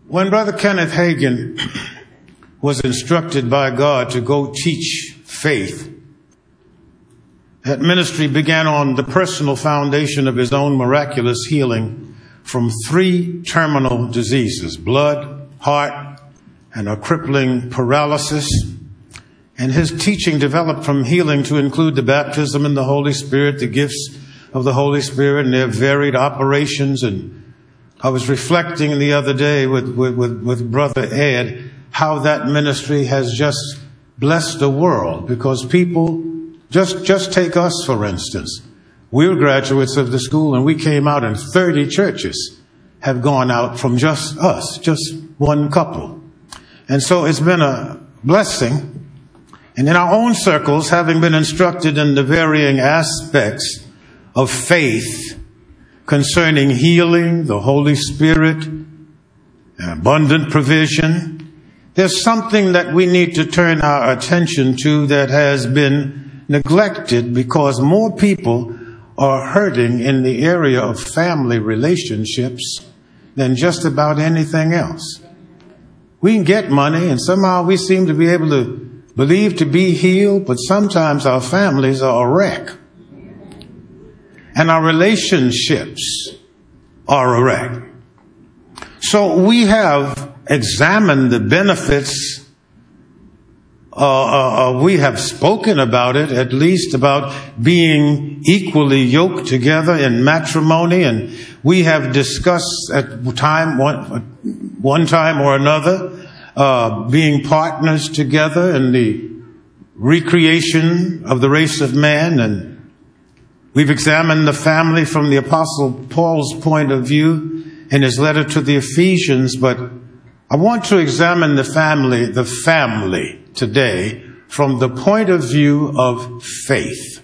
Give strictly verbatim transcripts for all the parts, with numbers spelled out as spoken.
When Brother Kenneth Hagin was instructed by God to go teach faith, that ministry began on the personal foundation of his own miraculous healing from three terminal diseases: blood, heart, and a crippling paralysis. And his teaching developed from healing to include the baptism in the Holy Spirit, the gifts of the Holy Spirit, and their varied operations. And I was reflecting the other day with, with, with, with Brother Ed how that ministry has just blessed the world, because people, just, just take us, for instance. We're graduates of the school, and we came out, and thirty churches have gone out from just us, just one couple. And so it's been a blessing. And in our own circles, having been instructed in the varying aspects of faith concerning healing, the Holy Spirit, abundant provision, there's something that we need to turn our attention to that has been neglected, because more people are hurting in the area of family relationships than just about anything else. We can get money, and somehow we seem to be able to believe to be healed, but sometimes our families are a wreck. And our relationships are a wreck. So we have examined the benefits. Uh, uh, uh, we have spoken about it, at least about being equally yoked together in matrimony. And we have discussed at time, one, one time or another, Uh, being partners together in the recreation of the race of man. And we've examined the family from the Apostle Paul's point of view in his letter to the Ephesians. But I want to examine the family, the family today from the point of view of faith.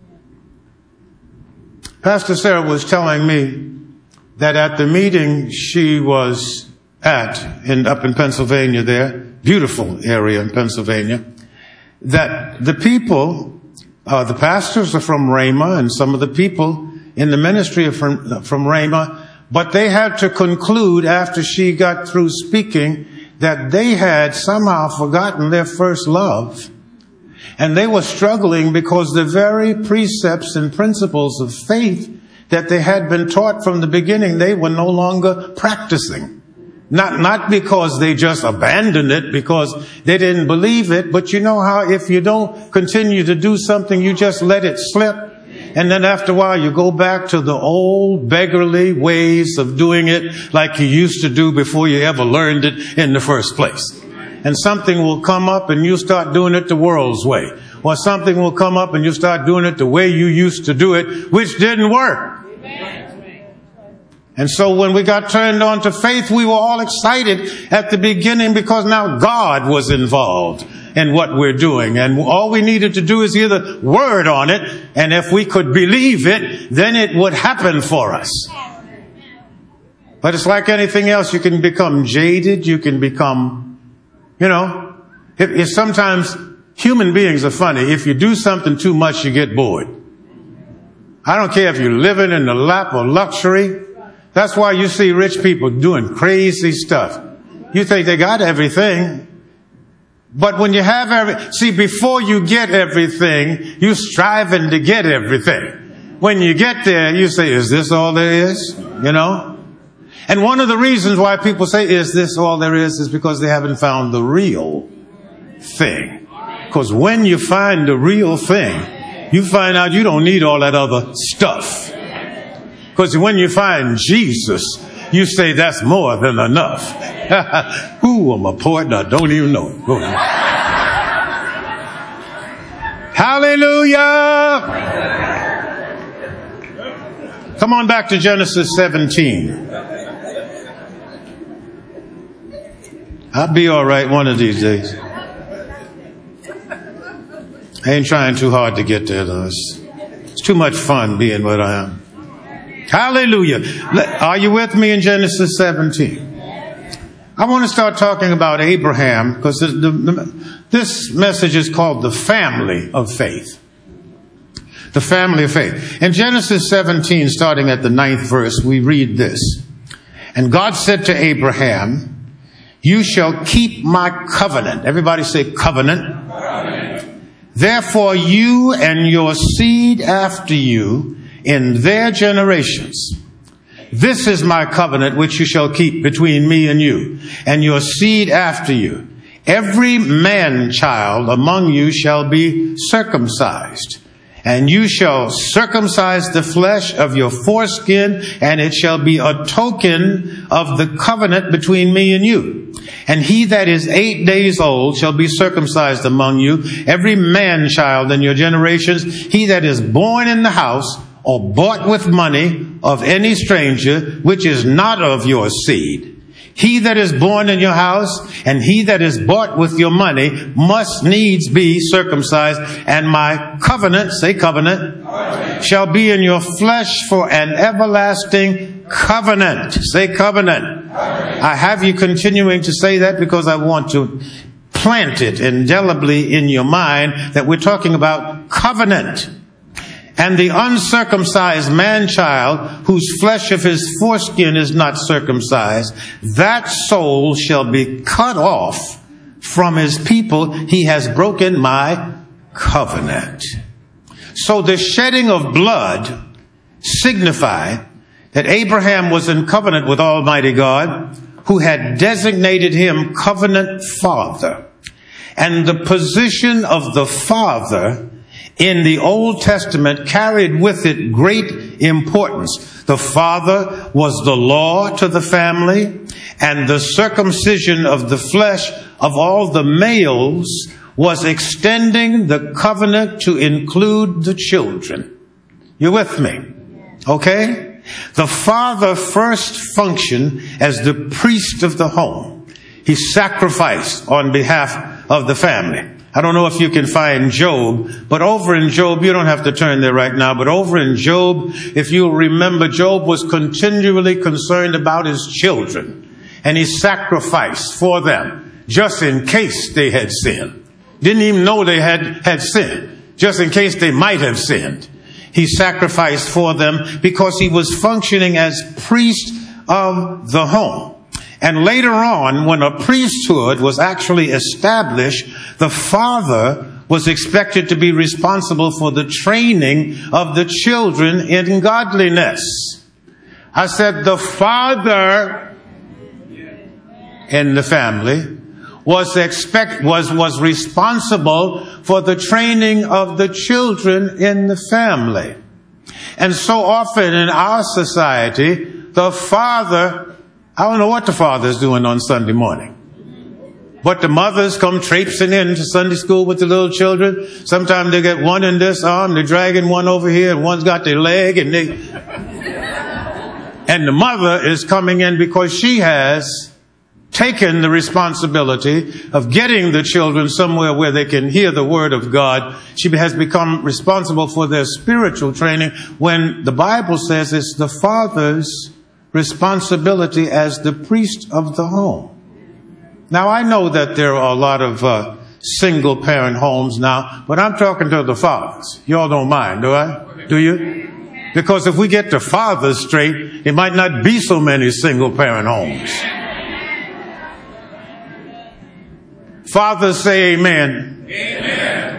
Pastor Sarah was telling me that at the meeting she was at in up in Pennsylvania there, beautiful area in Pennsylvania, that the people, uh, the pastors are from Rhema, and some of the people in the ministry are from, from Rhema, but they had to conclude after she got through speaking that they had somehow forgotten their first love, and they were struggling because the very precepts and principles of faith that they had been taught from the beginning, they were no longer practicing. Not, not because they just abandoned it because they didn't believe it, but you know how if you don't continue to do something, you just let it slip. And then after a while, you go back to the old beggarly ways of doing it like you used to do before you ever learned it in the first place. And something will come up and you start doing it the world's way. Or something will come up and you start doing it the way you used to do it, which didn't work. And so when we got turned on to faith, we were all excited at the beginning because now God was involved in what we're doing. And all we needed to do is hear the word on it. And if we could believe it, then it would happen for us. But it's like anything else. You can become jaded. You can become, you know, if, if sometimes human beings are funny. If you do something too much, you get bored. I don't care if you're living in the lap of luxury. That's why you see rich people doing crazy stuff. You think they got everything. But when you have every, see, before you get everything, you're striving to get everything. When you get there, you say, is this all there is? You know? And one of the reasons why people say, is this all there is, is because they haven't found the real thing. Because when you find the real thing, you find out you don't need all that other stuff. Because when you find Jesus, you say that's more than enough. Ooh, I'm a poet and I don't even know it. Go ahead. Hallelujah! Come on back to Genesis seventeen. I'll be all right one of these days. I ain't trying too hard to get there, though. It's, it's too much fun being what I am. Hallelujah. Are you with me in Genesis seventeen? I want to start talking about Abraham because the, the, this message is called the family of faith. The family of faith. In Genesis seventeen, starting at the ninth verse, we read this. And God said to Abraham, you shall keep my covenant. Everybody say covenant. Covenant. Therefore you and your seed after you in their generations. This is my covenant which you shall keep between me and you and your seed after you. Every man child among you shall be circumcised, and you shall circumcise the flesh of your foreskin, and it shall be a token of the covenant between me and you. And he that is eight days old shall be circumcised among you, every man child in your generations, he that is born in the house or bought with money of any stranger, which is not of your seed. He that is born in your house and he that is bought with your money must needs be circumcised, and my covenant, say covenant, covenant, shall be in your flesh for an everlasting covenant. Say covenant. Covenant. I have you continuing to say that because I want to plant it indelibly in your mind that we're talking about covenant. And the uncircumcised man-child, whose flesh of his foreskin is not circumcised, that soul shall be cut off from his people. He has broken my covenant. So the shedding of blood signified that Abraham was in covenant with Almighty God, who had designated him covenant father. And the position of the father in the Old Testament carried with it great importance. The father was the law to the family, and the circumcision of the flesh of all the males was extending the covenant to include the children. You with me? Okay? The father first functioned as the priest of the home. He sacrificed on behalf of the family. I don't know if you can find Job, but over in Job, you don't have to turn there right now, but over in Job, if you remember, Job was continually concerned about his children, and he sacrificed for them just in case they had sinned. Didn't even know they had, had sinned, just in case they might have sinned. He sacrificed for them because he was functioning as priest of the home. And later on, when a priesthood was actually established, the father was expected to be responsible for the training of the children in godliness. I said the father in the family was expect was was responsible for the training of the children in the family. And so often in our society, the father, I don't know what the father's doing on Sunday morning, but the mothers come traipsing into Sunday school with the little children. Sometimes they get one in this arm, they're dragging one over here, and one's got their leg, and they, and the mother is coming in because she has taken the responsibility of getting the children somewhere where they can hear the word of God. She has become responsible for their spiritual training, when the Bible says it's the father's responsibility as the priest of the home. Now, I know that there are a lot of uh, single parent homes now, but I'm talking to the fathers. Y'all don't mind, do I? Do you? Because if we get the fathers straight, it might not be so many single parent homes. Fathers say amen. Amen.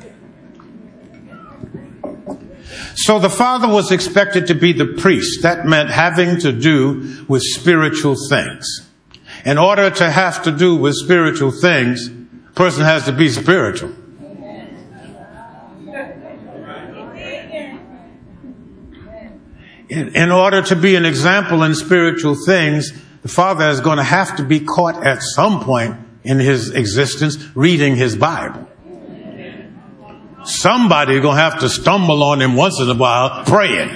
So the father was expected to be the priest. That meant having to do with spiritual things. In order to have to do with spiritual things, a person has to be spiritual. In, in order to be an example in spiritual things, the father is going to have to be caught at some point in his existence reading his Bible. Somebody's going to have to stumble on him once in a while praying.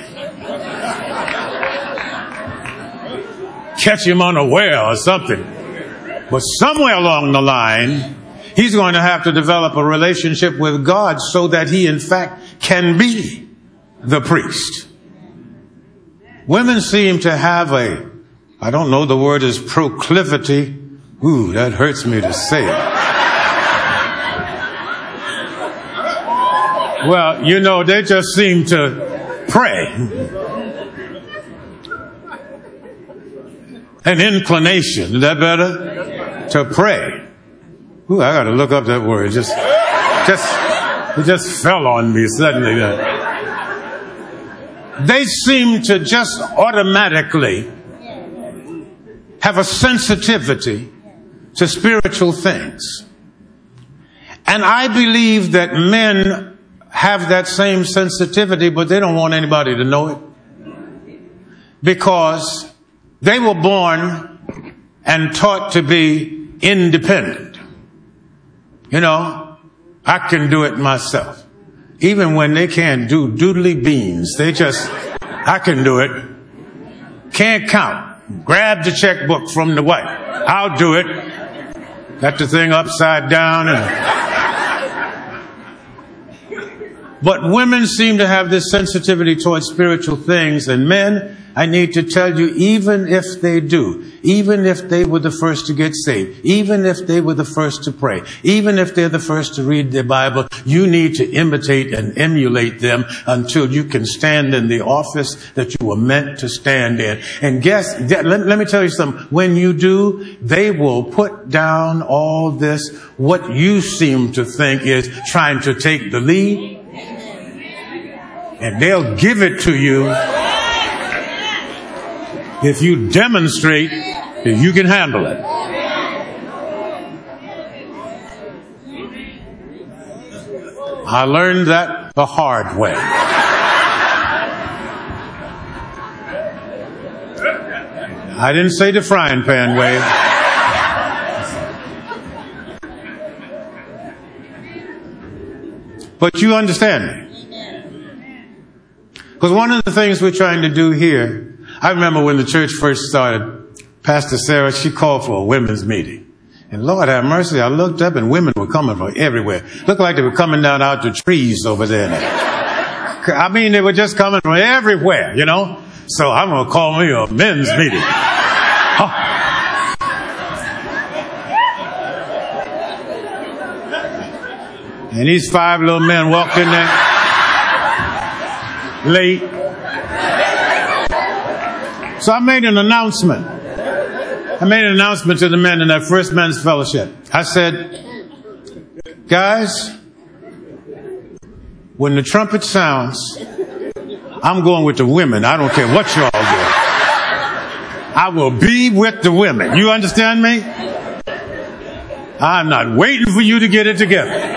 Catch him unaware or something. But somewhere along the line, he's going to have to develop a relationship with God so that he, in fact, can be the priest. Women seem to have a, I don't know, the word is proclivity. Ooh, that hurts me to say it. Well, you know, they just seem to pray. An inclination. Is that better? to pray. Ooh, I got to look up that word. Just, just, it just fell on me suddenly. They seem to just automatically have a sensitivity to spiritual things. And I believe that men have that same sensitivity, but they don't want anybody to know it. Because they were born and taught to be independent. You know, I can do it myself. Even when they can't do doodly beans, they just, I can do it. Can't count. Grab the checkbook from the wife. I'll do it. Got the thing upside down. And but women seem to have this sensitivity towards spiritual things, and men, I need to tell you, even if they do, even if they were the first to get saved, even if they were the first to pray, even if they're the first to read their Bible, you need to imitate and emulate them until you can stand in the office that you were meant to stand in. And guess, let, let me tell you something. When you do, they will put down all this, what you seem to think is trying to take the lead, and they'll give it to you if you demonstrate that you can handle it. I learned that the hard way. I didn't say the frying pan way. But you understand me. Because one of the things we're trying to do here, I remember when the church first started, Pastor Sarah, she called for a women's meeting. And Lord have mercy, I looked up and women were coming from everywhere. Looked like they were coming down out the trees over there. I mean, they were just coming from everywhere, you know. So I'm going to call me a men's meeting. Oh. And these five little men walked in there. Late. So I made an announcement. I made an announcement to the men in that first men's fellowship. I said, guys, when the trumpet sounds, I'm going with the women. I don't care what y'all do. I will be with the women. You understand me? I'm not waiting for you to get it together.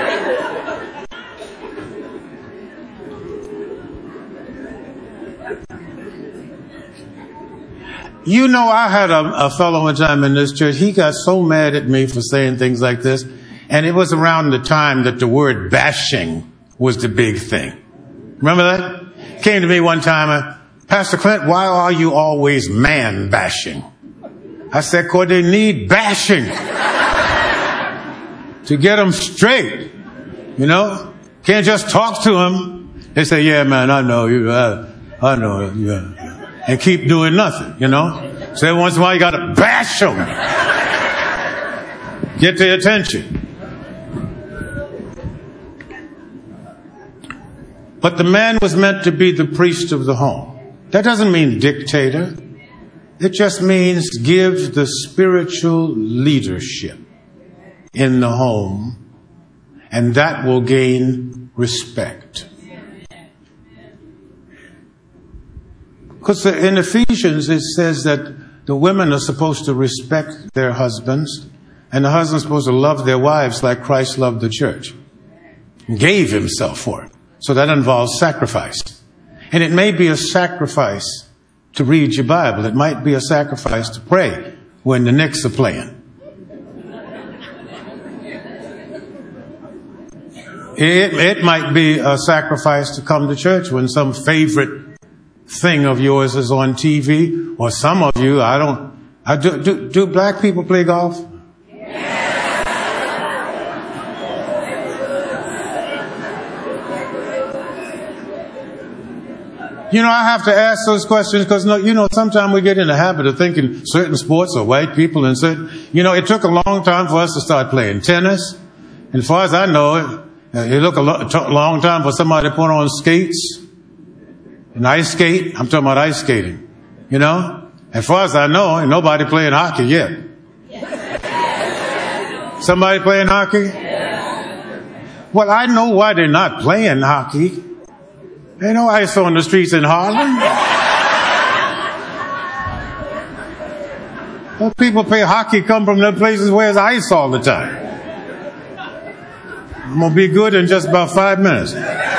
You know, I had a, a fellow one time in this church. He got so mad at me for saying things like this. And it was around the time that the word bashing was the big thing. Remember that? Came to me one time, uh, Pastor Clint, why are you always man bashing? I said, 'cause they need bashing to get them straight. You know, can't just talk to them. They say, yeah, man, I know you. I, I know. Yeah. And keep doing nothing, you know. So every once in a while you got to bash them. Get their attention. But the man was meant to be the priest of the home. That doesn't mean dictator. It just means give the spiritual leadership in the home, and that will gain respect. Because in Ephesians it says that the women are supposed to respect their husbands, and the husband's supposed to love their wives like Christ loved the church and gave himself for it. So that involves sacrifice. And it may be a sacrifice to read your Bible. It might be a sacrifice to pray when the Knicks are playing. It, it might be a sacrifice to come to church when some favorite thing of yours is on T V, or some of you, I don't, I do, do, do black people play golf? You know, I have to ask those questions because, no, you know, sometimes we get in the habit of thinking certain sports are white people and certain, you know, it took a long time for us to start playing tennis. And as far as I know, it, it took a lo- took a long time for somebody to put on skates. And ice skate, I'm talking about ice skating, you know? As far as I know, ain't nobody playing hockey yet. Somebody playing hockey? Well, I know why they're not playing hockey. Ain't no ice on the streets in Harlem. Well, people play hockey come from the places where there's ice all the time. I'm going to be good in just about five minutes.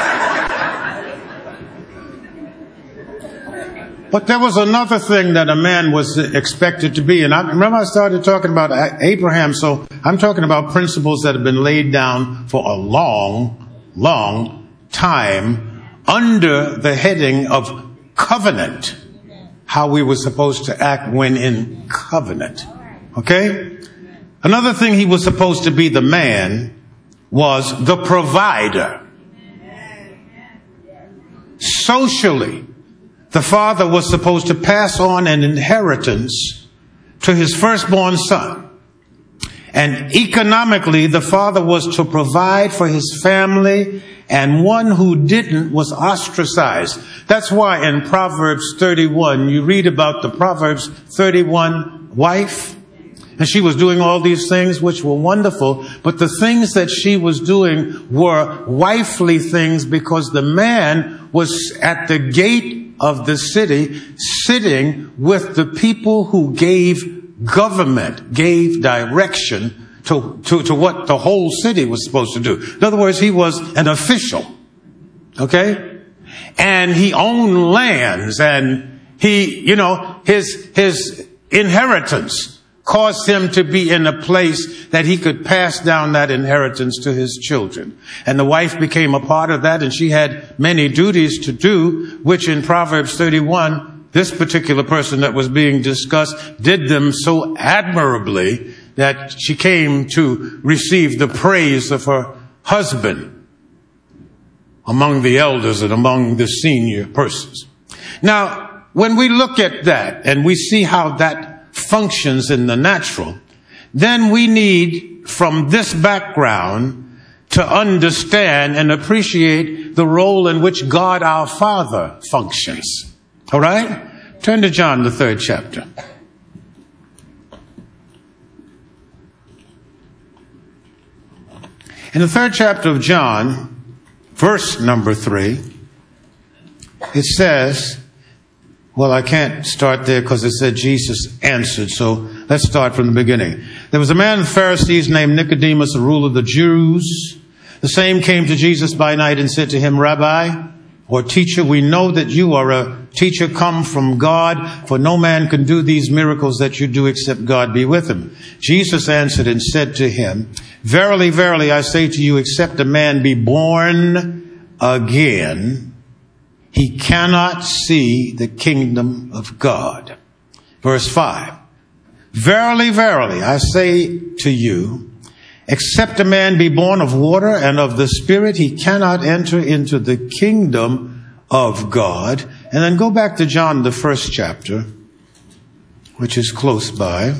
But there was another thing that a man was expected to be. And I remember I started talking about Abraham. So I'm talking about principles that have been laid down for a long, long time under the heading of covenant. How we were supposed to act when in covenant. Okay? Another thing he was supposed to be, the man, was the provider. Socially, the father was supposed to pass on an inheritance to his firstborn son. And economically, the father was to provide for his family, and one who didn't was ostracized. That's why in Proverbs thirty-one, you read about the Proverbs thirty-one wife. And she was doing all these things which were wonderful, but the things that she was doing were wifely things because the man was at the gate of the city sitting with the people who gave government, gave direction to, to, to what the whole city was supposed to do. In other words, he was an official. Okay? And he owned lands, and he, you know, his, his inheritance caused him to be in a place that he could pass down that inheritance to his children. And the wife became a part of that, and she had many duties to do, which in Proverbs thirty-one, this particular person that was being discussed did them so admirably that she came to receive the praise of her husband among the elders and among the senior persons. Now, when we look at that and we see how that functions in the natural, then we need, from this background, to understand and appreciate the role in which God our Father functions. All right? Turn to John, the third chapter. In the third chapter of John, verse number three, it says, well, I can't start there because it said Jesus answered. So let's start from the beginning. There was a man of the Pharisees named Nicodemus, a ruler of the Jews. The same came to Jesus by night and said to him, Rabbi, or teacher, we know that you are a teacher come from God, for no man can do these miracles that you do except God be with him. Jesus answered and said to him, Verily, verily, I say to you, except a man be born again, he cannot see the kingdom of God. Verse five. Verily, verily, I say to you, except a man be born of water and of the Spirit, he cannot enter into the kingdom of God. And then go back to John, the first chapter, which is close by.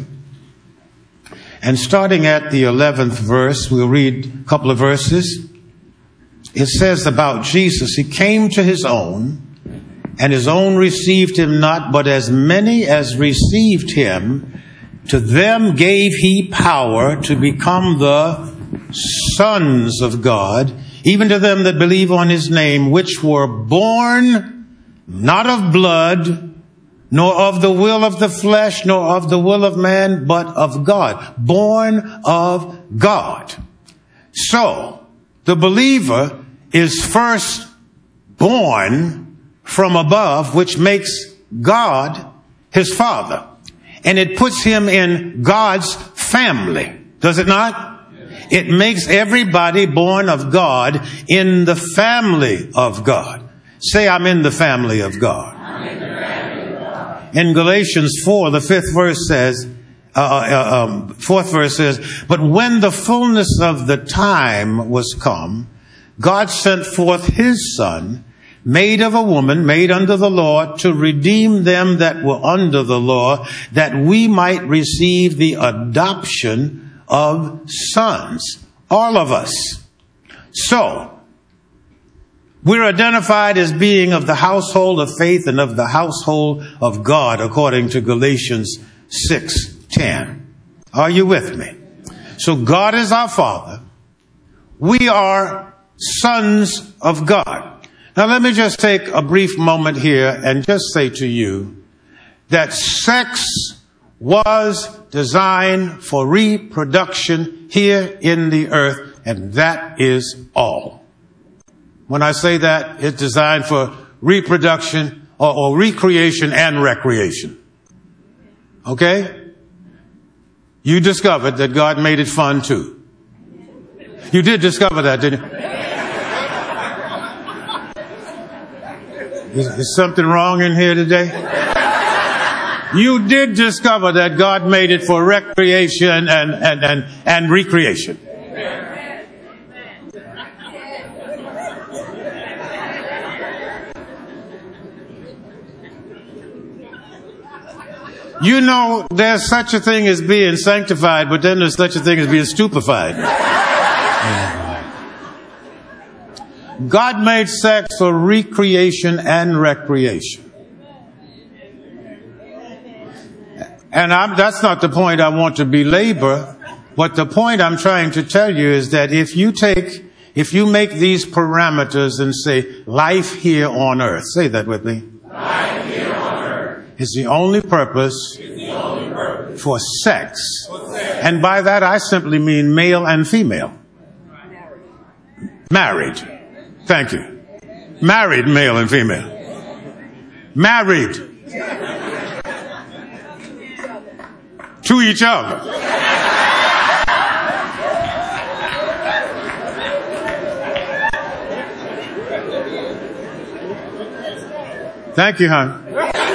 And starting at the eleventh verse, we'll read a couple of verses. It says about Jesus, he came to his own, and his own received him not, but as many as received him, to them gave he power to become the sons of God, even to them that believe on his name, which were born not of blood, nor of the will of the flesh, nor of the will of man, but of God. Born of God. So, the believer is first born from above, which makes God his father. And it puts him in God's family. Does it not? Yes. It makes everybody born of God in the family of God. Say, I'm in the family of God. I'm in the family of God. In Galatians four, the fifth verse says, uh, uh, um, fourth verse says, but when the fullness of the time was come, God sent forth his Son, made of a woman, made under the law, to redeem them that were under the law, that we might receive the adoption of sons. All of us. So, we're identified as being of the household of faith and of the household of God, according to Galatians six ten. Are you with me? So God is our Father. We are sons of God. Now let me just take a brief moment here and just say to you that sex was designed for reproduction here in the earth, and that is all. When I say that, it's designed for reproduction or, or recreation and recreation. Okay? You discovered that God made it fun too. You did discover that, didn't you? Is, is something wrong in here today? You did discover that God made it for recreation and, and, and, and recreation. You know, there's such a thing as being sanctified, but then there's such a thing as being stupefied. God made sex for recreation and recreation. And I'm, that's not the point I want to belabor, but the point I'm trying to tell you is that if you take, if you make these parameters and say, life here on earth, say that with me. Life here on earth is the only purpose, the only purpose for, sex. for sex. And by that I simply mean male and female. Married. Thank you. Married male and female. Married. To each other. Thank you, hon.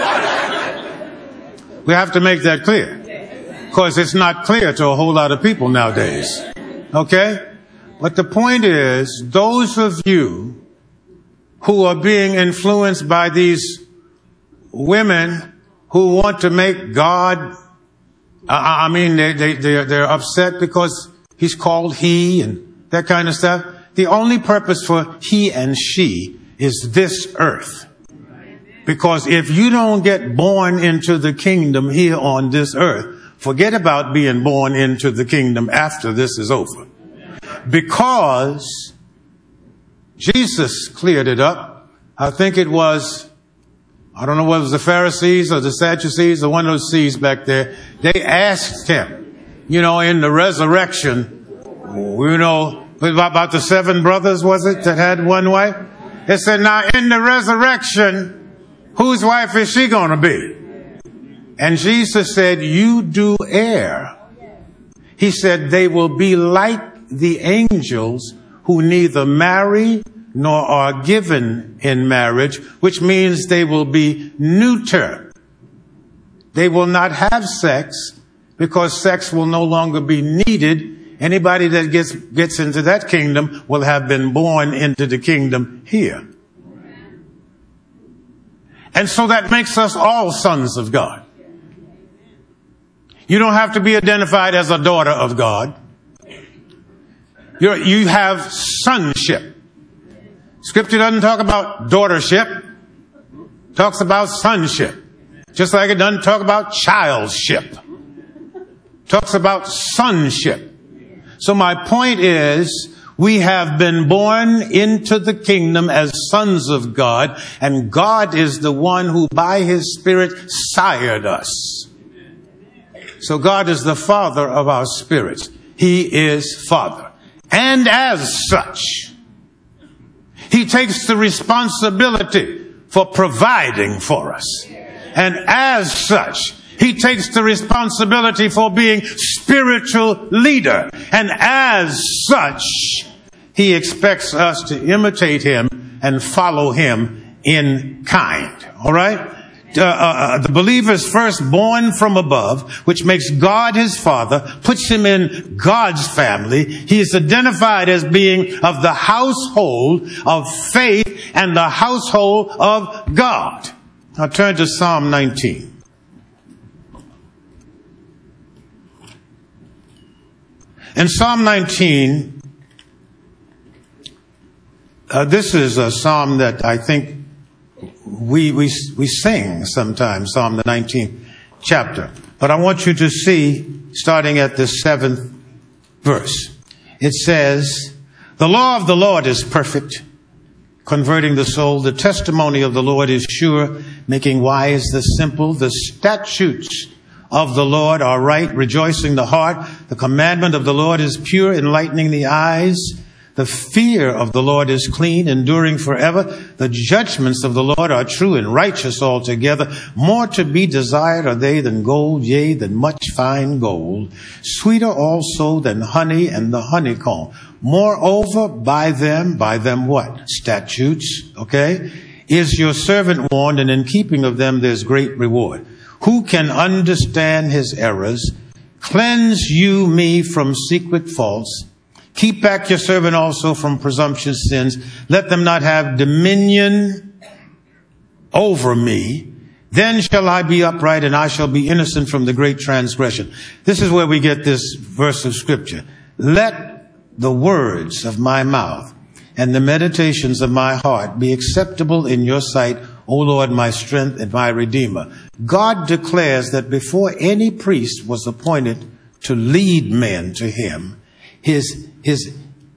We have to make that clear, because it's not clear to a whole lot of people nowadays. Okay? But the point is, those of you who are being influenced by these women who want to make God, I mean, they, they, they're, they're upset because he's called he and that kind of stuff. The only purpose for he and she is this earth. Because if you don't get born into the kingdom here on this earth, forget about being born into the kingdom after this is over. Because Jesus cleared it up. I think it was, I don't know whether it was the Pharisees or the Sadducees or one of those C's back there. They asked him, you know, in the resurrection, you know, about the seven brothers, was it, that had one wife? They said, now in the resurrection, whose wife is she going to be? And Jesus said, you do err. He said, they will be like the angels who neither marry nor are given in marriage, which means they will be neuter. They will not have sex because sex will no longer be needed. Anybody that gets, gets into that kingdom will have been born into the kingdom here. And so that makes us all sons of God. You don't have to be identified as a daughter of God. You're, you have sonship. Scripture doesn't talk about daughtership. It talks about sonship. Just like it doesn't talk about childship. It talks about sonship. So my point is, we have been born into the kingdom as sons of God, and God is the one who by his Spirit sired us. So God is the Father of our spirits. He is Father. And as such, he takes the responsibility for providing for us. And as such, he takes the responsibility for being spiritual leader. And as such, he expects us to imitate him and follow him in kind. All right? Uh, uh, the believer is first born from above, which makes God his father, puts him in God's family. He is identified as being of the household of faith and the household of God. Now turn to Psalm nineteen. In Psalm nineteen, uh, this is a psalm that I think we, we, we sing sometimes, Psalm the nineteenth chapter. But I want you to see, starting at the seventh verse. It says, the law of the Lord is perfect, converting the soul. The testimony of the Lord is sure, making wise the simple. The statutes of the Lord are right, rejoicing the heart. The commandment of the Lord is pure, enlightening the eyes. The fear of the Lord is clean, enduring forever. The judgments of the Lord are true and righteous altogether. More to be desired are they than gold, yea, than much fine gold. Sweeter also than honey and the honeycomb. Moreover, by them, by them what? Statutes, okay? Is your servant warned, and in keeping of them there's great reward. Who can understand his errors? Cleanse you me from secret faults. Keep back your servant also from presumptuous sins. Let them not have dominion over me. Then shall I be upright, and I shall be innocent from the great transgression. This is where we get this verse of scripture. Let the words of my mouth and the meditations of my heart be acceptable in your sight, O Lord, my strength and my redeemer. God declares that before any priest was appointed to lead men to him, his, his,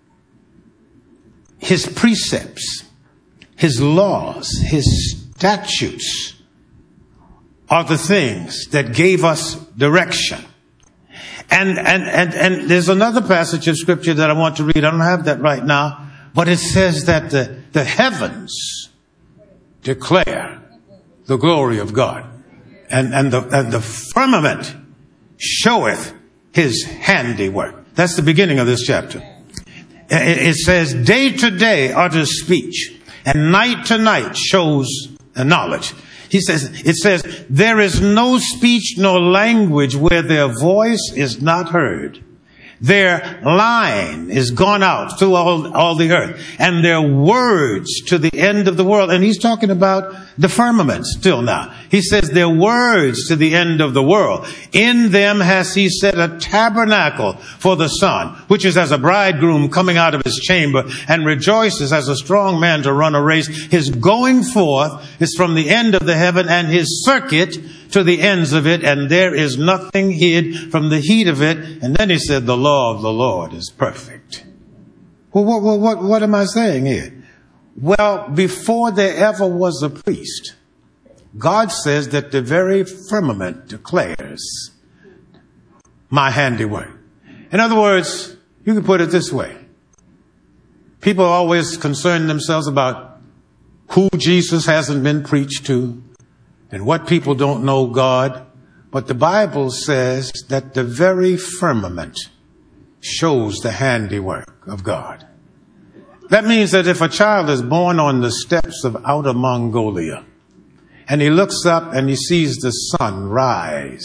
his precepts, his laws, his statutes are the things that gave us direction. And, and, and, and there's another passage of scripture that I want to read. I don't have that right now, but it says that the, the heavens declare the glory of God, and, and the, and the firmament showeth his handiwork. That's the beginning of this chapter. It, it says day to day utters speech, and night to night shows knowledge. He says, it says, there is no speech nor language where their voice is not heard. Their line is gone out through all, all the earth, and their words to the end of the world. And he's talking about the firmament still now. He says their words to the end of the world. In them has he set a tabernacle for the sun, which is as a bridegroom coming out of his chamber, and rejoices as a strong man to run a race. His going forth is from the end of the heaven, and his circuit to the ends of it, and there is nothing hid from the heat of it. And then he said, the law of the Lord is perfect. Well, what, what, what, what am I saying here? Well, before there ever was a priest, God says that the very firmament declares my handiwork. In other words, you can put it this way. People always concern themselves about who Jesus hasn't been preached to, and what people don't know God. But the Bible says that the very firmament shows the handiwork of God. That means that if a child is born on the steppes of Outer Mongolia, and he looks up and he sees the sun rise,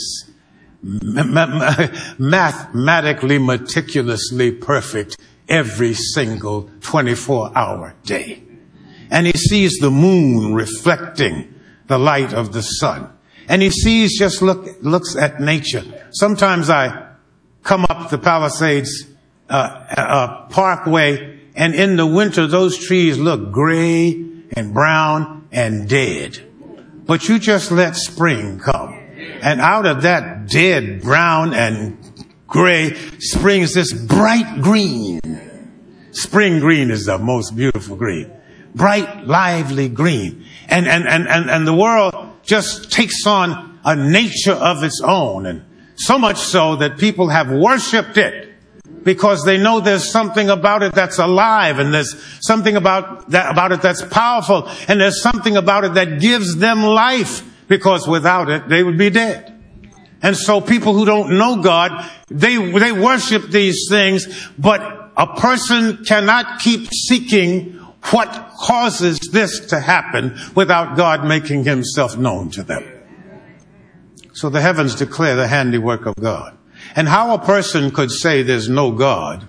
mathematically, meticulously perfect every single twenty-four hour day, and he sees the moon reflecting the light of the sun, and he sees, just look, looks at nature. Sometimes I come up the Palisades uh, uh, Parkway, and in the winter those trees look gray and brown and dead. But you just let spring come, and out of that dead brown and gray springs this bright green. Spring green is the most beautiful green. Bright, lively green. And, and, and, and, and the world just takes on a nature of its own. And so much so that people have worshiped it because they know there's something about it that's alive, and there's something about that, about it that's powerful, and there's something about it that gives them life, because without it, they would be dead. And so people who don't know God, they, they worship these things, but a person cannot keep seeking what causes this to happen without God making himself known to them. So the heavens declare the handiwork of God. And how a person could say there's no God,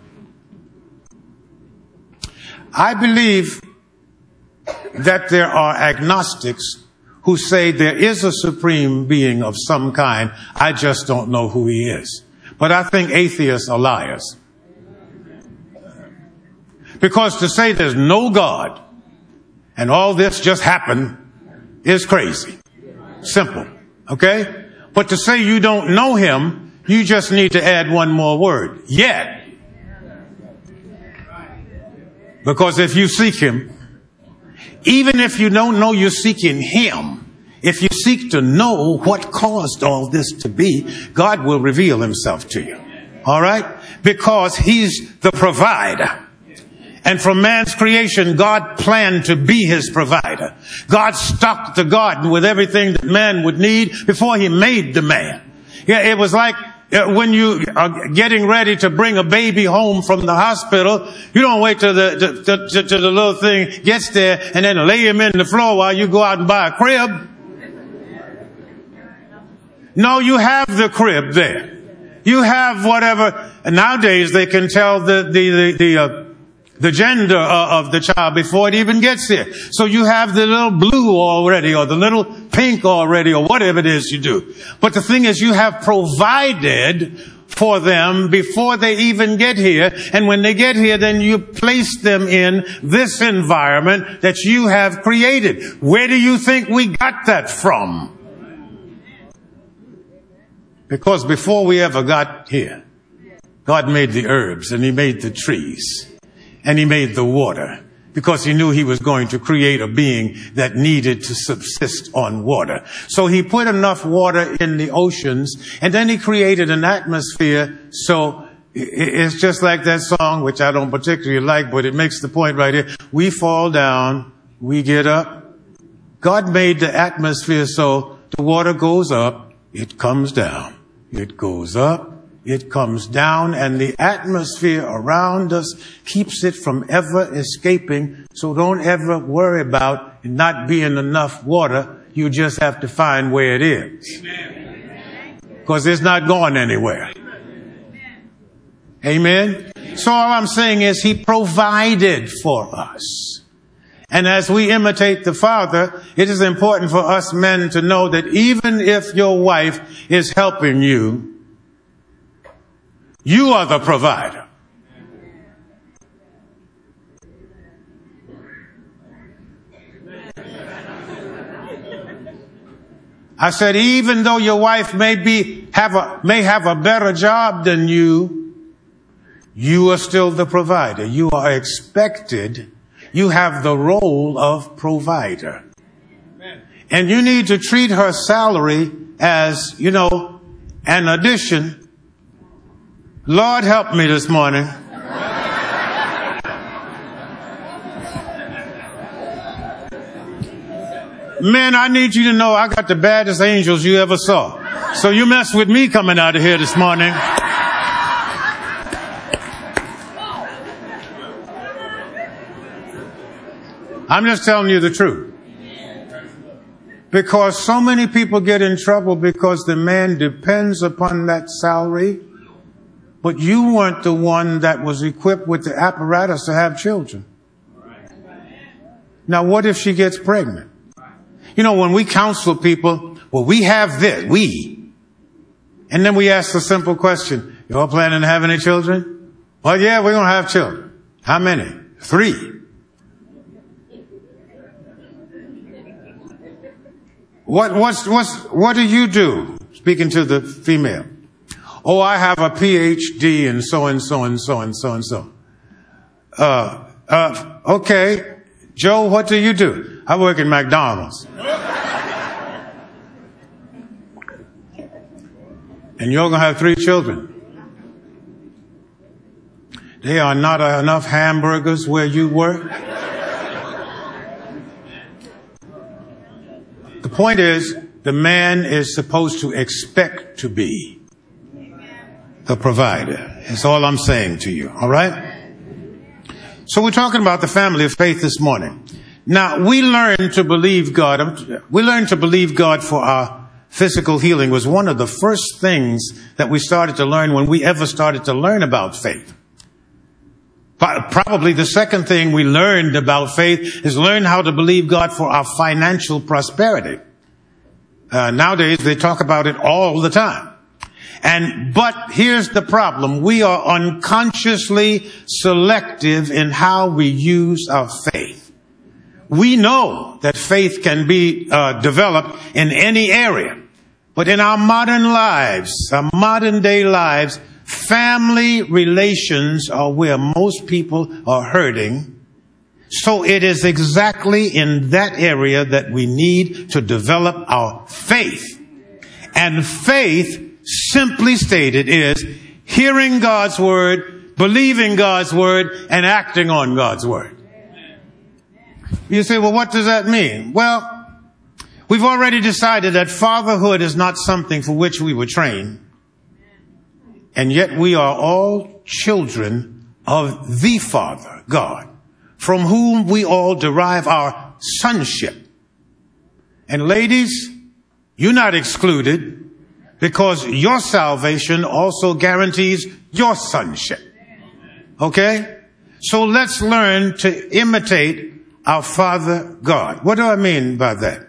I believe that there are agnostics who say there is a supreme being of some kind. I just don't know who he is. But I think atheists are liars. Because to say there's no God and all this just happened is crazy. Simple. Okay? But to say you don't know him, you just need to add one more word. Yet Because if you seek him, even if you don't know you're seeking him, if you seek to know what caused all this to be, God will reveal himself to you. All right? Because he's the provider. And from man's creation, God planned to be his provider. God stocked the garden with everything that man would need before he made the man. Yeah, it was like uh, when you are getting ready to bring a baby home from the hospital, you don't wait till the, to, to, to, to the little thing gets there and then lay him in the floor while you go out and buy a crib. No, you have the crib there. You have whatever. Nowadays, they can tell the the the the, uh, the gender uh, of the child before it even gets there. So you have the little blue already, or the little pink already, or whatever it is you do. But the thing is, you have provided for them before they even get here. And when they get here, then you place them in this environment that you have created. Where do you think we got that from? Because before we ever got here, God made the herbs and he made the trees and he made the water because he knew he was going to create a being that needed to subsist on water. So he put enough water in the oceans and then he created an atmosphere. So it's just like that song, which I don't particularly like, but it makes the point right here. We fall down, we get up. God made the atmosphere so the water goes up, it comes down. It goes up, it comes down, and the atmosphere around us keeps it from ever escaping. So don't ever worry about it not being enough water. You just have to find where it is. Because it's not going anywhere. Amen? So all I'm saying is he provided for us. And as we imitate the Father, it is important for us men to know that even if your wife is helping you, you are the provider. I said, even though your wife may be have a may have a better job than you, you are still the provider. You are expected. You have the role of provider. And you need to treat her salary as, you know, an addition. Lord, help me this morning. Men, I need you to know I got the baddest angels you ever saw. So you mess with me coming out of here this morning. I'm just telling you the truth. Because so many people get in trouble because the man depends upon that salary, but you weren't the one that was equipped with the apparatus to have children. Now, what if she gets pregnant? You know, when we counsel people, well, we have this, we. And then we ask the simple question, you all planning to have any children? Well, yeah, we're going to have children. How many? Three. What, what's, what's, what do you do? Speaking to the female. Oh, I have a P H D and so and so and so and so and so. Uh, uh, okay. Joe, what do you do? I work at McDonald's. And you're going to have three children. There are not enough hamburgers where you work. The point is, the man is supposed to expect to be the provider. That's all I'm saying to you. All right? So we're talking about the family of faith this morning. Now, we learn to believe God. We learn to believe God for our physical healing was one of the first things that we started to learn when we ever started to learn about faith. Probably the second thing we learned about faith is learn how to believe God for our financial prosperity. Uh, nowadays, they talk about it all the time. And, but here's the problem. We are unconsciously selective in how we use our faith. We know that faith can be uh, developed in any area. But in our modern lives, our modern day lives, family relations are where most people are hurting. So it is exactly in that area that we need to develop our faith. And faith, simply stated, is hearing God's word, believing God's word, and acting on God's word. You say, well, what does that mean? Well, we've already decided that fatherhood is not something for which we were trained. And yet we are all children of the Father, God, from whom we all derive our sonship. And ladies, you're not excluded, because your salvation also guarantees your sonship. Okay? So let's learn to imitate our Father God. What do I mean by that?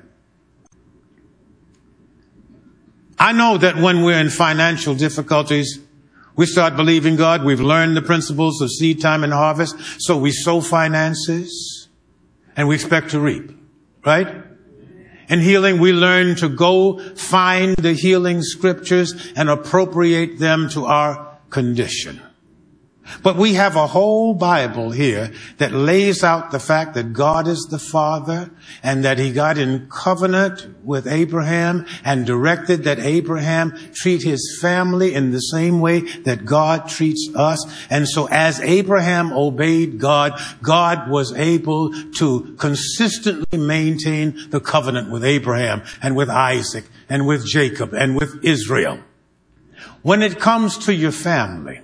I know that when we're in financial difficulties, we start believing God. We've learned the principles of seed time and harvest. So we sow finances and we expect to reap, right? In healing, we learn to go find the healing scriptures and appropriate them to our condition. But we have a whole Bible here that lays out the fact that God is the Father and that he got in covenant with Abraham and directed that Abraham treat his family in the same way that God treats us. And so as Abraham obeyed God, God was able to consistently maintain the covenant with Abraham and with Isaac and with Jacob and with Israel. When it comes to your family,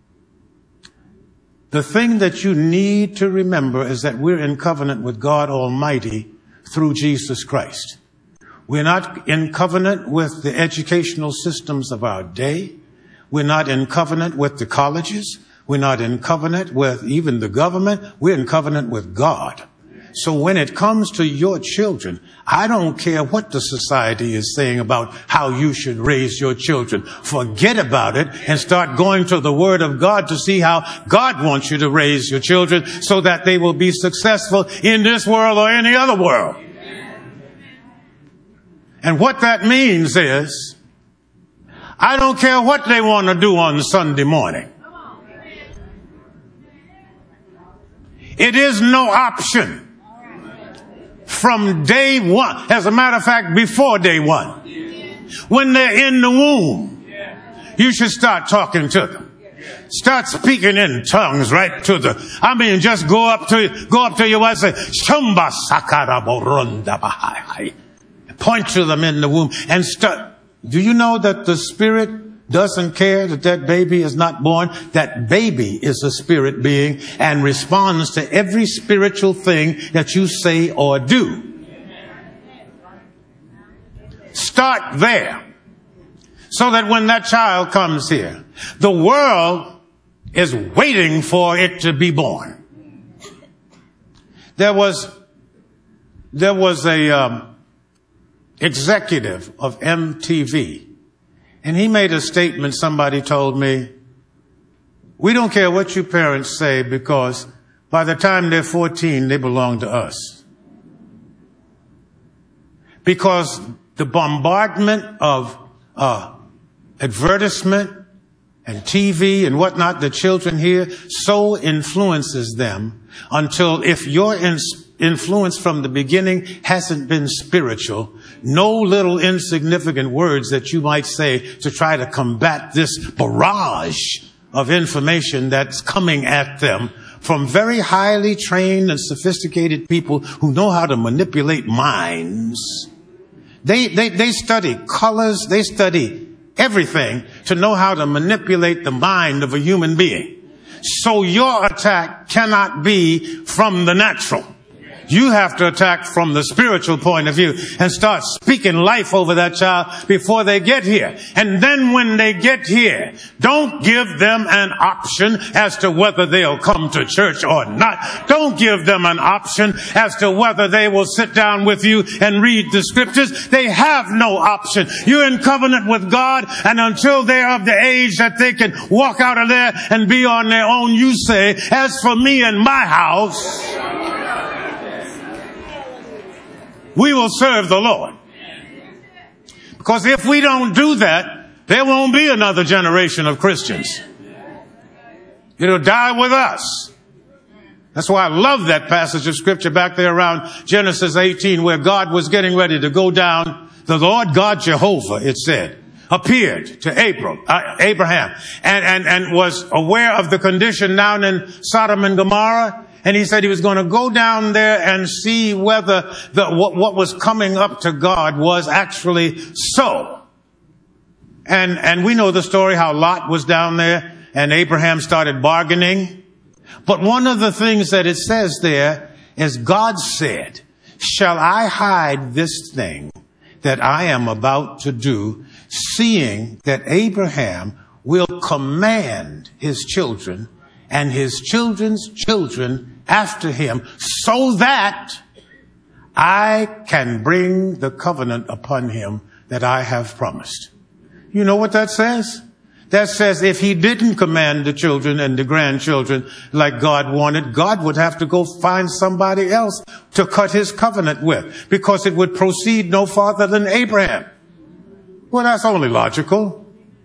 the thing that you need to remember is that we're in covenant with God Almighty through Jesus Christ. We're not in covenant with the educational systems of our day. We're not in covenant with the colleges. We're not in covenant with even the government. We're in covenant with God. So when it comes to your children, I don't care what the society is saying about how you should raise your children. Forget about it and start going to the Word of God to see how God wants you to raise your children so that they will be successful in this world or any other world. And what that means is, I don't care what they want to do on Sunday morning. It is no option. From day one. As a matter of fact, before day one. When they're in the womb, you should start talking to them. Start speaking in tongues right to them. I mean, just go up to, go up to your wife and say, Shamba sakara boronda bahai. Point to them in the womb and start. Do you know that the Spirit doesn't care that that baby is not born? That baby is a spirit being and responds to every spiritual thing that you say or do. Start there. So that when that child comes here, the world is waiting for it to be born. There was, there was a um, executive of M T V. And he made a statement, somebody told me, we don't care what you parents say because by the time they're fourteen, they belong to us. Because the bombardment of uh, advertisement and T V and whatnot the children hear so influences them until if your in- influence from the beginning hasn't been spiritual, no little insignificant words that you might say to try to combat this barrage of information that's coming at them from very highly trained and sophisticated people who know how to manipulate minds. They, they, they study colors. They study everything to know how to manipulate the mind of a human being. So your attack cannot be from the natural. You have to attack from the spiritual point of view and start speaking life over that child before they get here. And then when they get here, don't give them an option as to whether they'll come to church or not. Don't give them an option as to whether they will sit down with you and read the scriptures. They have no option. You're in covenant with God, and until they're of the age that they can walk out of there and be on their own, you say, as for me and my house, we will serve the Lord. Because if we don't do that, there won't be another generation of Christians. It'll die with us. That's why I love that passage of scripture back there around Genesis eighteen, where God was getting ready to go down. The Lord God Jehovah, it said, appeared to Abram, uh, Abraham and, and, and was aware of the condition down in Sodom and Gomorrah. And he said he was going to go down there and see whether the, what, what was coming up to God was actually so. And, and we know the story how Lot was down there and Abraham started bargaining. But one of the things that it says there is God said, shall I hide this thing that I am about to do, seeing that Abraham will command his children and his children's children after him, so that I can bring the covenant upon him that I have promised. You know what that says? That says if he didn't command the children and the grandchildren like God wanted, God would have to go find somebody else to cut his covenant with, because it would proceed no farther than Abraham. Well, that's only logical.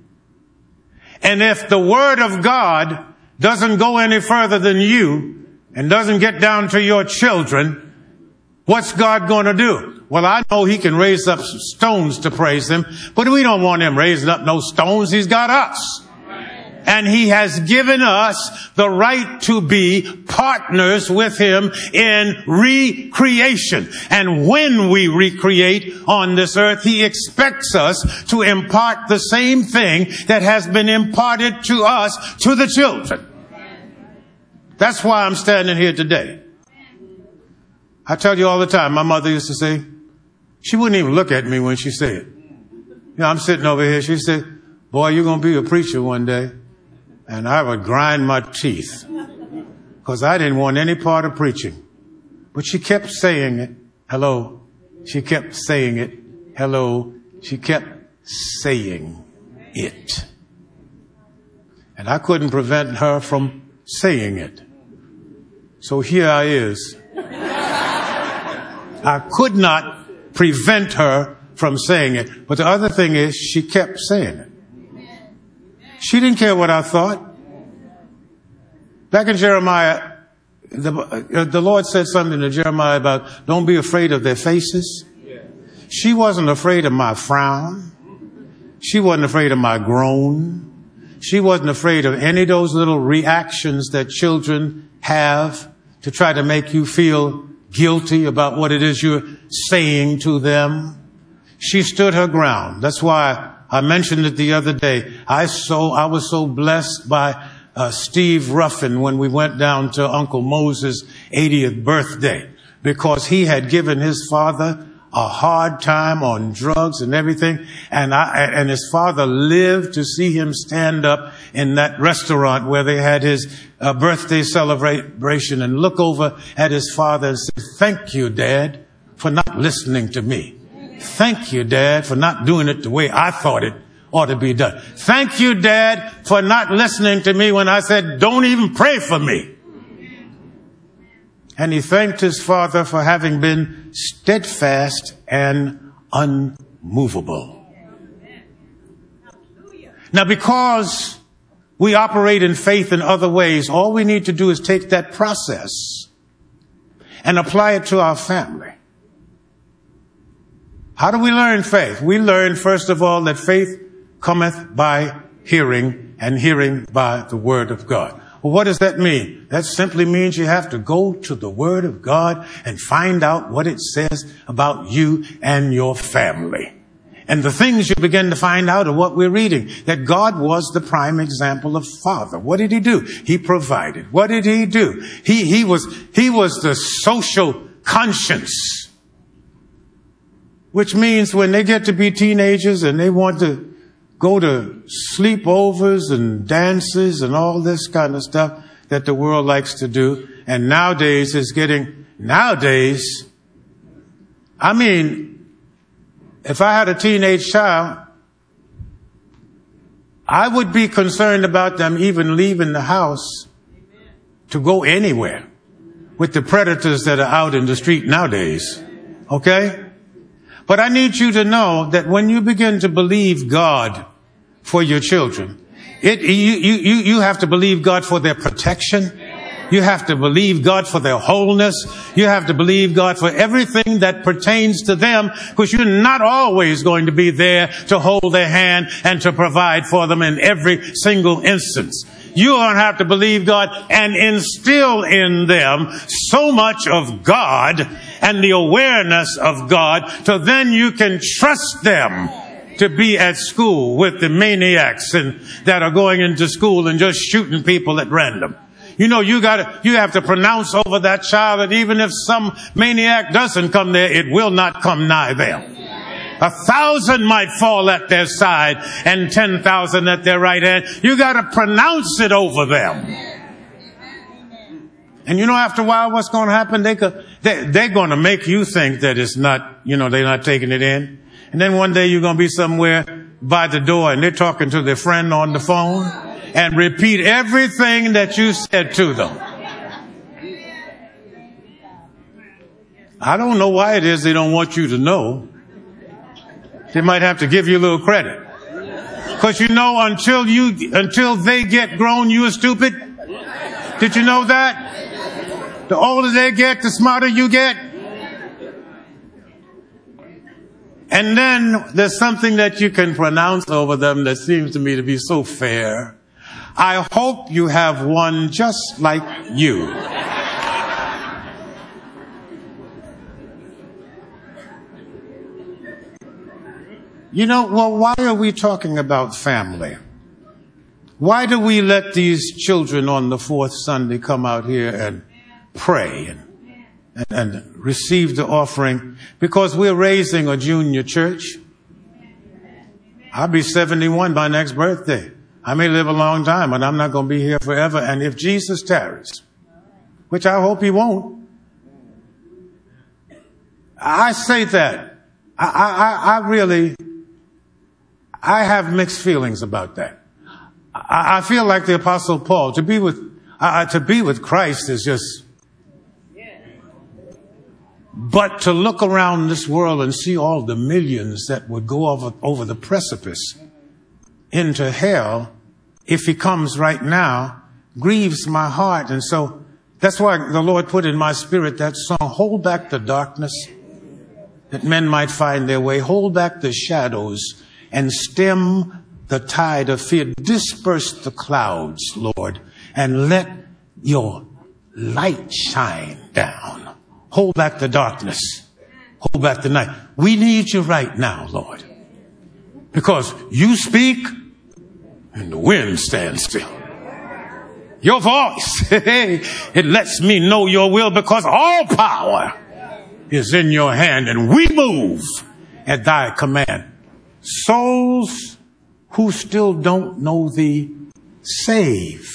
And if the word of God doesn't go any further than you and doesn't get down to your children, what's God going to do? Well, I know he can raise up stones to praise him, but we don't want him raising up no stones. He's got us. And he has given us the right to be partners with him in recreation. And when we recreate on this earth, he expects us to impart the same thing that has been imparted to us, to the children. That's why I'm standing here today. I tell you all the time, my mother used to say, she wouldn't even look at me when she said it. You know, I'm sitting over here. She said, boy, you're going to be a preacher one day. And I would grind my teeth because I didn't want any part of preaching. But she kept saying it. Hello. She kept saying it. Hello. She kept saying it. And I couldn't prevent her from saying it. So here I is. I could not prevent her from saying it. But the other thing is, she kept saying it. She didn't care what I thought. Back in Jeremiah, the, uh, the Lord said something to Jeremiah about, don't be afraid of their faces. She wasn't afraid of my frown. She wasn't afraid of my groan. She wasn't afraid of any of those little reactions that children have to try to make you feel guilty about what it is you're saying to them. She stood her ground. That's why I mentioned it the other day. I so I was so blessed by uh, Steve Ruffin when we went down to Uncle Moses' eightieth birthday, because he had given his father a hard time on drugs and everything, and I and his father lived to see him stand up in that restaurant where they had his uh, birthday celebration and look over at his father and say, "Thank you, Dad, for not listening to me. Thank you, Dad, for not doing it the way I thought it ought to be done. Thank you, Dad, for not listening to me when I said, don't even pray for me." And he thanked his father for having been steadfast and unmovable. Now, because we operate in faith in other ways, all we need to do is take that process and apply it to our family. How do we learn faith? We learn, first of all, that faith cometh by hearing, and hearing by the word of God. Well, what does that mean? That simply means you have to go to the word of God and find out what it says about you and your family. And the things you begin to find out are what we're reading, that God was the prime example of father. What did he do? He provided. What did he do? He, he was, he was the social conscience, which means when they get to be teenagers and they want to go to sleepovers and dances and all this kind of stuff that the world likes to do. And nowadays is getting, nowadays, I mean, if I had a teenage child, I would be concerned about them even leaving the house to go anywhere with the predators that are out in the street nowadays. Okay? But I need you to know that when you begin to believe God for your children, it, you, you, you have to believe God for their protection. You have to believe God for their wholeness. You have to believe God for everything that pertains to them, because you're not always going to be there to hold their hand and to provide for them in every single instance. You're going to have to believe God and instill in them so much of God and the awareness of God, so then you can trust them to be at school with the maniacs and that are going into school and just shooting people at random. You know, you gotta, you have to pronounce over that child that even if some maniac doesn't come there, it will not come nigh them. A thousand might fall at their side and ten thousand at their right hand. You gotta pronounce it over them. And you know, after a while, what's going to happen? They could, they, they're going to make you think that it's not, you know, they're not taking it in. And then one day you're going to be somewhere by the door and they're talking to their friend on the phone and repeat everything that you said to them. I don't know why it is they don't want you to know. They might have to give you a little credit. Because you know, until you, until they get grown, you are stupid. Did you know that? The older they get, the smarter you get. And then there's something that you can pronounce over them that seems to me to be so fair. I hope you have one just like you. You know, well, why are we talking about family? Why do we let these children on the fourth Sunday come out here and pray and, and, and receive the offering? Because we're raising a junior church. I'll be seventy-one by next birthday. I may live a long time, but I'm not going to be here forever. And if Jesus tarries, which I hope he won't, I say that. I, I, I really, I have mixed feelings about that. I, I feel like the Apostle Paul, to be with, uh, to be with Christ is just, but to look around this world and see all the millions that would go over, over the precipice into hell, if he comes right now, grieves my heart. And so that's why the Lord put in my spirit that song, hold back the darkness that men might find their way. Hold back the shadows and stem the tide of fear. Disperse the clouds, Lord, and let your light shine down. Hold back the darkness. Hold back the night. We need you right now, Lord, because you speak and the wind stands still. Your voice, it lets me know your will, because all power is in your hand and we move at thy command. Souls who still don't know thee, save,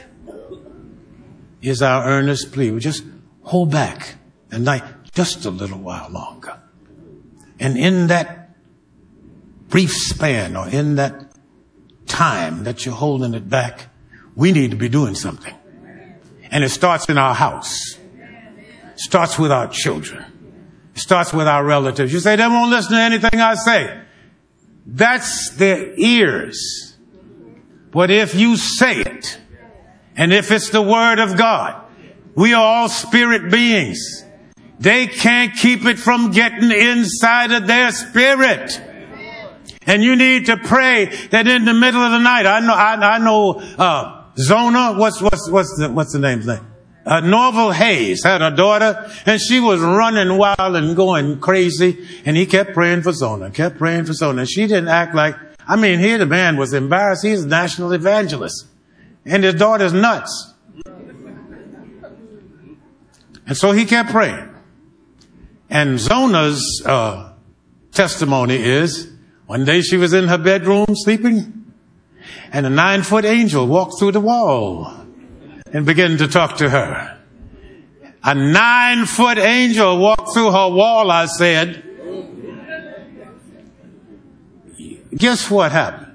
is our earnest plea. We just hold back the night just a little while longer. And in that brief span, or in that time that you're holding it back, we need to be doing something. And it starts in our house. It starts with our children. It starts with our relatives. You say, they won't listen to anything I say. That's their ears. But if you say it, and if it's the word of God, we are all spirit beings. They can't keep it from getting inside of their spirit. And you need to pray that in the middle of the night, I know, I, I know, uh, Zona, what's, what's, what's the, what's the name's name? Uh, Norval Hayes had a daughter, and she was running wild and going crazy, and he kept praying for Zona, kept praying for Zona. And she didn't act like, I mean, here the man was embarrassed. He's a national evangelist, and his daughter's nuts. And so he kept praying. And Zona's, uh, testimony is, one day she was in her bedroom sleeping, and a nine-foot angel walked through the wall and began to talk to her. A nine-foot angel walked through her wall, I said. Guess what happened?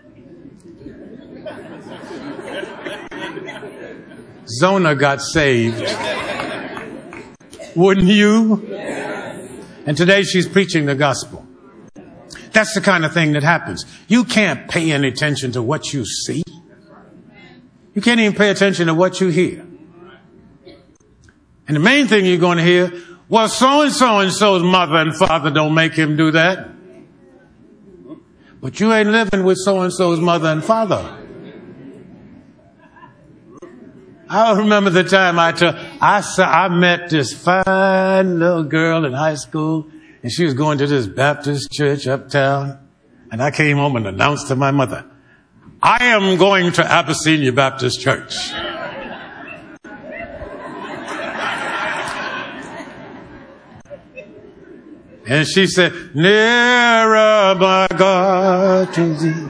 Zona got saved. Wouldn't you? And today she's preaching the gospel. That's the kind of thing that happens. You can't pay any attention to what you see. You can't even pay attention to what you hear. And the main thing you're going to hear, well, so-and-so and so's mother and father don't make him do that. But you ain't living with so-and-so's mother and father. I remember the time I took, I saw, I met this fine little girl in high school, and she was going to this Baptist church uptown, and I came home and announced to my mother, I am going to Abyssinia Baptist Church. And she said, nearer, my God, to thee.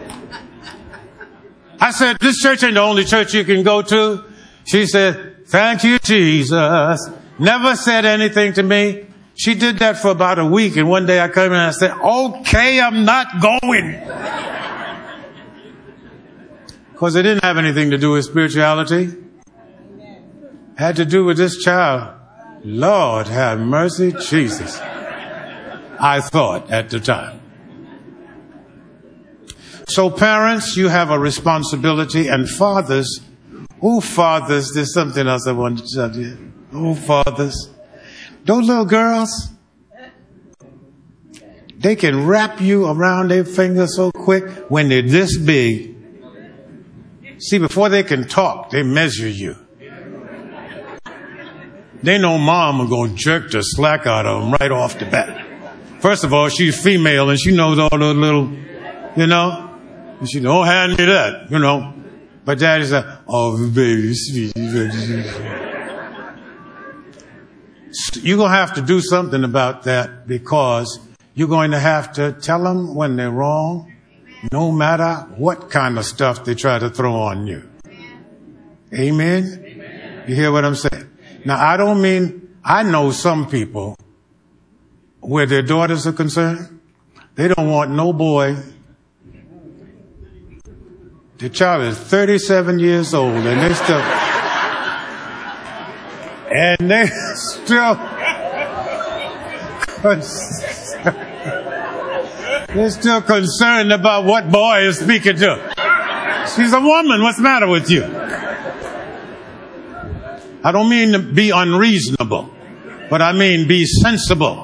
I said, this church ain't the only church you can go to. She said, thank you, Jesus. Never said anything to me. She did that for about a week. And one day I came in and I said, okay, I'm not going. Because it didn't have anything to do with spirituality. It had to do with this child. Lord have mercy, Jesus. I thought at the time. So parents, you have a responsibility, and fathers, oh fathers, there's something else I wanted to tell you. Oh fathers, those little girls, they can wrap you around their finger so quick when they're this big. See, before they can talk, they measure you. They know mom will go jerk the slack out of them right off the bat. First of all, she's female and she knows all those little, you know, and she don't hand me that, you know. But daddy's like, oh, baby, sweet. You're going to have to do something about that, because you're going to have to tell them when they're wrong, no matter what kind of stuff they try to throw on you. Amen? Amen. You hear what I'm saying? Now, I don't mean, I know some people where their daughters are concerned, they don't want no boy. The child is thirty-seven years old and they still, and they still, they're still concerned about what boy is speaking to. She's a woman. What's the matter with you? I don't mean to be unreasonable, but I mean be sensible.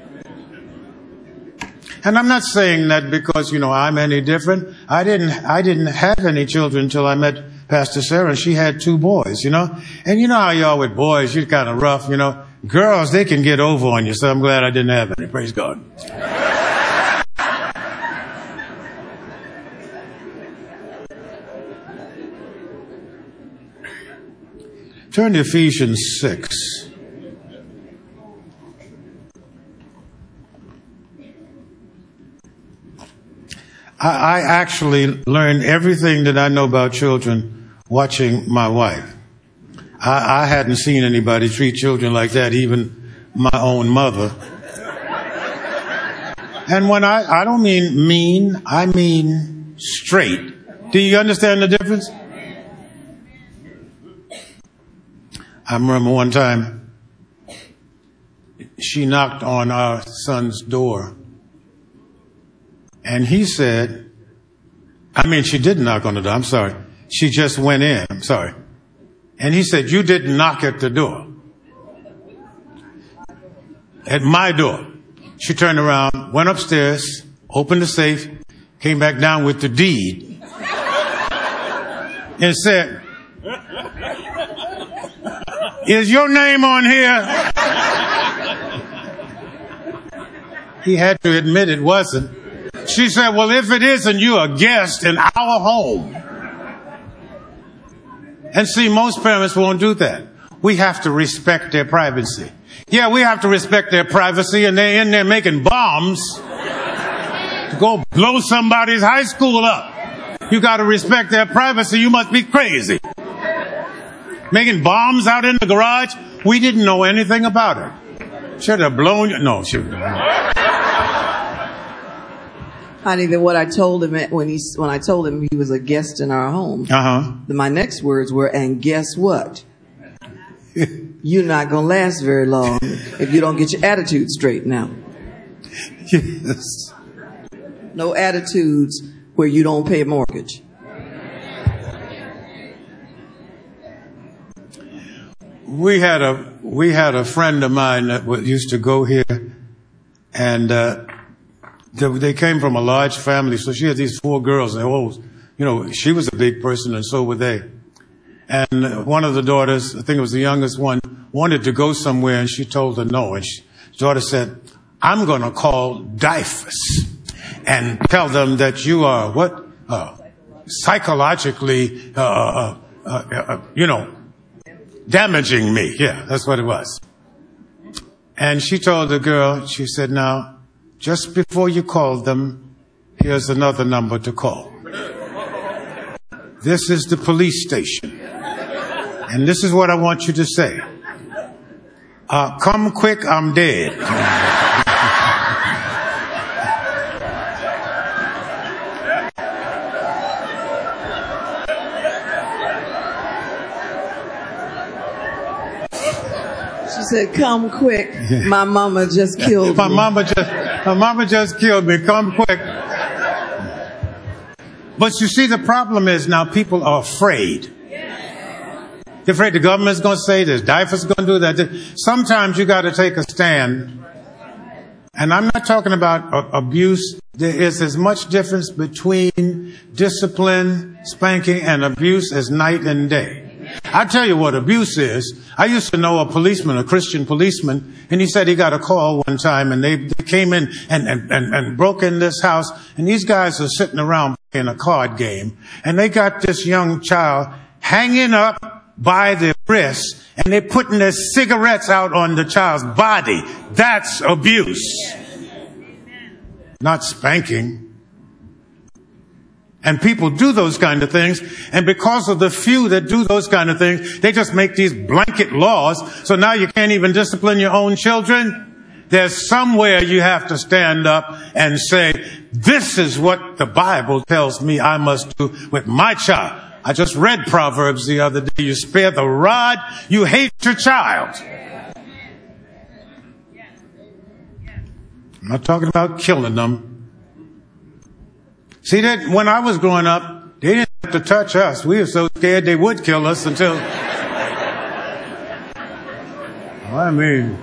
And I'm not saying that because, you know, I'm any different. I didn't, I didn't have any children until I met Pastor Sarah. She had two boys, you know. And you know how you are with boys, you're kind of rough, you know. Girls, they can get over on you, so I'm glad I didn't have any. Praise God. Turn to Ephesians six. I actually learned everything that I know about children watching my wife. I, I hadn't seen anybody treat children like that, even my own mother. And when I, I don't mean mean, I mean straight. Do you understand the difference? I remember one time she knocked on our son's door. And he said, I mean, she didn't knock on the door. I'm sorry. She just went in. I'm sorry. And he said, you didn't knock at the door. At my door. She turned around, went upstairs, opened the safe, came back down with the deed, and said, is your name on here? He had to admit it wasn't. She said, well, if it isn't, you're a guest in our home. And see, most parents won't do that. We have to respect their privacy. Yeah, we have to respect their privacy, and they're in there making bombs to go blow somebody's high school up. You got to respect their privacy. You must be crazy. Making bombs out in the garage. We didn't know anything about it. Should have blown you. No, should have. Not even what I told him when he when I told him he was a guest in our home. Uh-huh. My next words were, and guess what? You're not going to last very long if you don't get your attitude straight now. Yes. No attitudes where you don't pay a mortgage. We had a we had a friend of mine that used to go here, and uh, they came from a large family. So she had these four girls, and they all, you know, she was a big person, and so were they. And one of the daughters, I think it was the youngest one, wanted to go somewhere, and she told her no. And she, the daughter said, I'm going to call DYFS and tell them that you are what? Uh, psychologically, uh, uh, uh, uh, you know, damaging me. Yeah, that's what it was. And she told the girl, she said, now, just before you call them, here's another number to call. This is the police station. And this is what I want you to say. Uh, come quick, I'm dead. She said, come quick. My mama just killed my me. Mama just, my mama just killed me. Come quick. But you see, the problem is now people are afraid. They're afraid the government's going to say this. DYFS going to do that. Sometimes you got to take a stand. And I'm not talking about uh, abuse. There is as much difference between discipline, spanking, and abuse as night and day. I tell you what abuse is. I used to know a policeman, a Christian policeman, and he said he got a call one time, and they, they came in and, and, and, and broke in this house, and these guys are sitting around playing a card game, and they got this young child hanging up by their wrists, and they're putting their cigarettes out on the child's body. That's abuse. Not spanking. And people do those kind of things, and because of the few that do those kind of things, they just make these blanket laws, so now you can't even discipline your own children. There's somewhere you have to stand up and say, this is what the Bible tells me I must do with my child. I just read Proverbs the other day. You spare the rod, you hate your child. I'm not talking about killing them. See, that when I was growing up, they didn't have to touch us. We were so scared they would kill us until... I mean...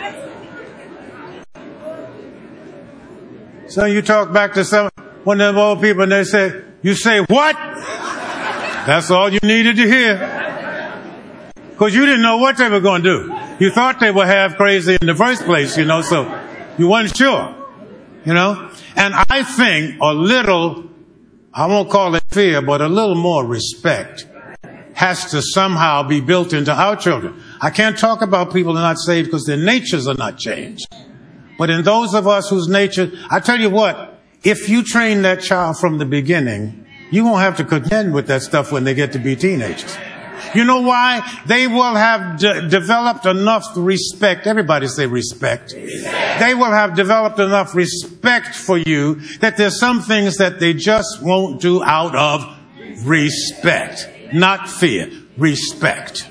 So you talk back to some one of them old people and they say, you say what? That's all you needed to hear. Because you didn't know what they were going to do. You thought they were half crazy in the first place, you know, so you weren't sure, you know. And I think a little, I won't call it fear, but a little more respect has to somehow be built into our children. I can't talk about people who are not saved because their natures are not changed. But in those of us whose nature, I tell you what, if you train that child from the beginning, you won't have to contend with that stuff when they get to be teenagers. You know why? They will have de- developed enough respect. Everybody say respect. respect. They will have developed enough respect for you that there's some things that they just won't do out of respect. Not fear. Respect.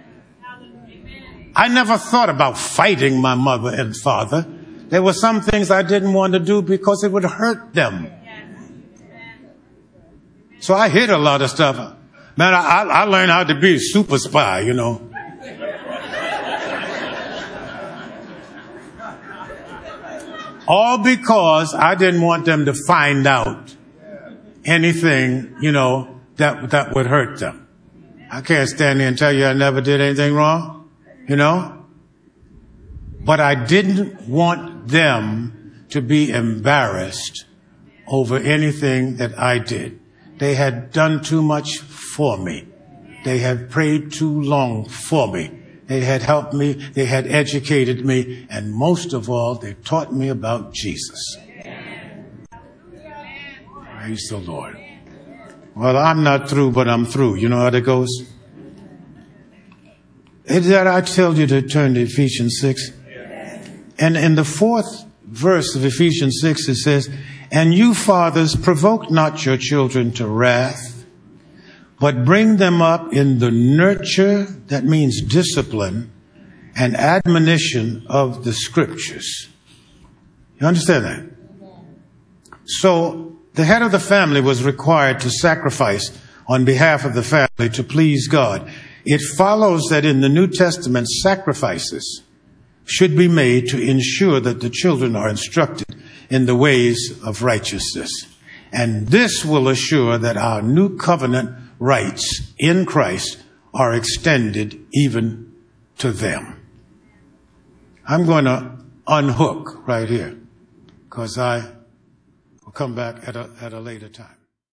I never thought about fighting my mother and father. There were some things I didn't want to do because it would hurt them. So I hid a lot of stuff. Man, I, I learned how to be a super spy, you know. All because I didn't want them to find out anything, you know, that that would hurt them. I can't stand here and tell you I never did anything wrong, you know. But I didn't want them to be embarrassed over anything that I did. They had done too much for me. They had prayed too long for me. They had helped me. They had educated me. And most of all, they taught me about Jesus. Praise the Lord. Well, I'm not through, but I'm through. You know how that goes? Is that I tell you to turn to Ephesians six? And in the fourth verse of Ephesians six, it says, and you fathers, provoke not your children to wrath, but bring them up in the nurture, that means discipline, and admonition of the scriptures. You understand that? So the head of the family was required to sacrifice on behalf of the family to please God. It follows that in the New Testament, sacrifices should be made to ensure that the children are instructed in the ways of righteousness. And this will assure that our new covenant rights in Christ are extended even to them. I'm going to unhook right here because I will come back at a, at a later time.